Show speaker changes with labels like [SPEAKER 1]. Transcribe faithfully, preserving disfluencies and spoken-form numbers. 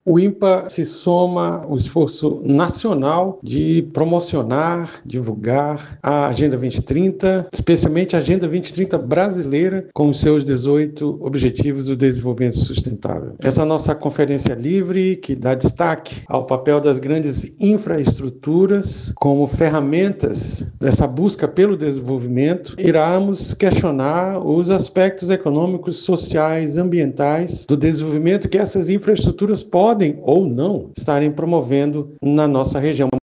[SPEAKER 1] O INPA se soma ao esforço nacional de promocionar, divulgar a Agenda vinte trinta, especialmente a Agenda vinte trinta brasileira, com os seus dezoito Objetivos do Desenvolvimento Sustentável. Essa nossa conferência livre, que dá destaque ao papel das grandes infraestruturas como ferramentas dessa busca pelo desenvolvimento, iremos questionar os aspectos econômicos, sociais, ambientais do desenvolvimento que essas infraestruturas podem ou não estarem promovendo na nossa região.